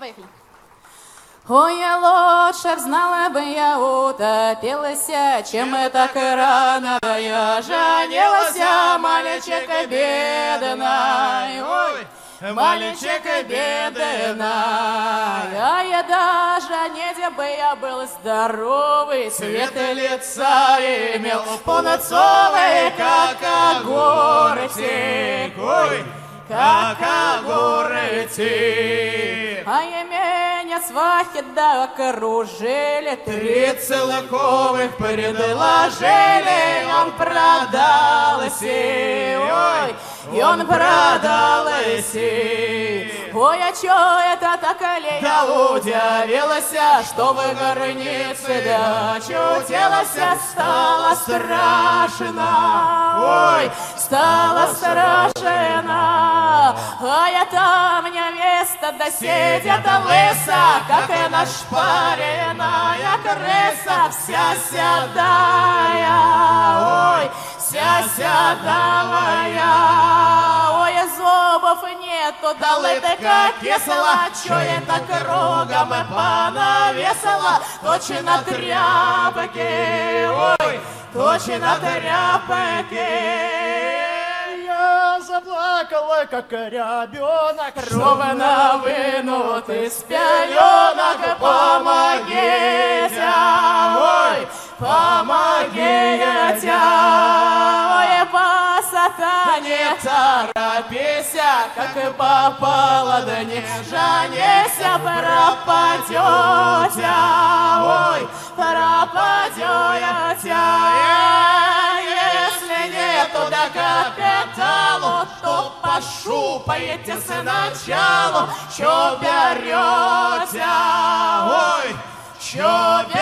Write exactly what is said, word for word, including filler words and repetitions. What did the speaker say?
поехали. Ой, лучше б знала бы я, утопилась, чем и так рано я женилась, мальчик бедный, ой, мальчик бедный, а я даже не бы я был здоровый, цвет лица имел пунцовый, как огурчик, ой, как огурчик. А я меня свахи да окружили, три целковых предложили, он продался, ой, и он продался. Ой, а чё это так я удивилась, что в горнице дочутилась, стало страшно, ой, стало страшно. А я там невеста да сидит лыса, как и нашпаренная крыса, вся седая, ой, вся седая. Ой, зубов нету, да лытка кисла, чё это кругом и понавесила, точно тряпки, ой, точно тряпки. Заплакала, как ребенок, ровно вынут из пеленок, помогите, ой, помогите, ой, по сатане торопись, как и попало, да не женись, пропадете, ой, пропадете. Если нету до капиталу, то пошупаете сначала, чё берете, ой, чё берете.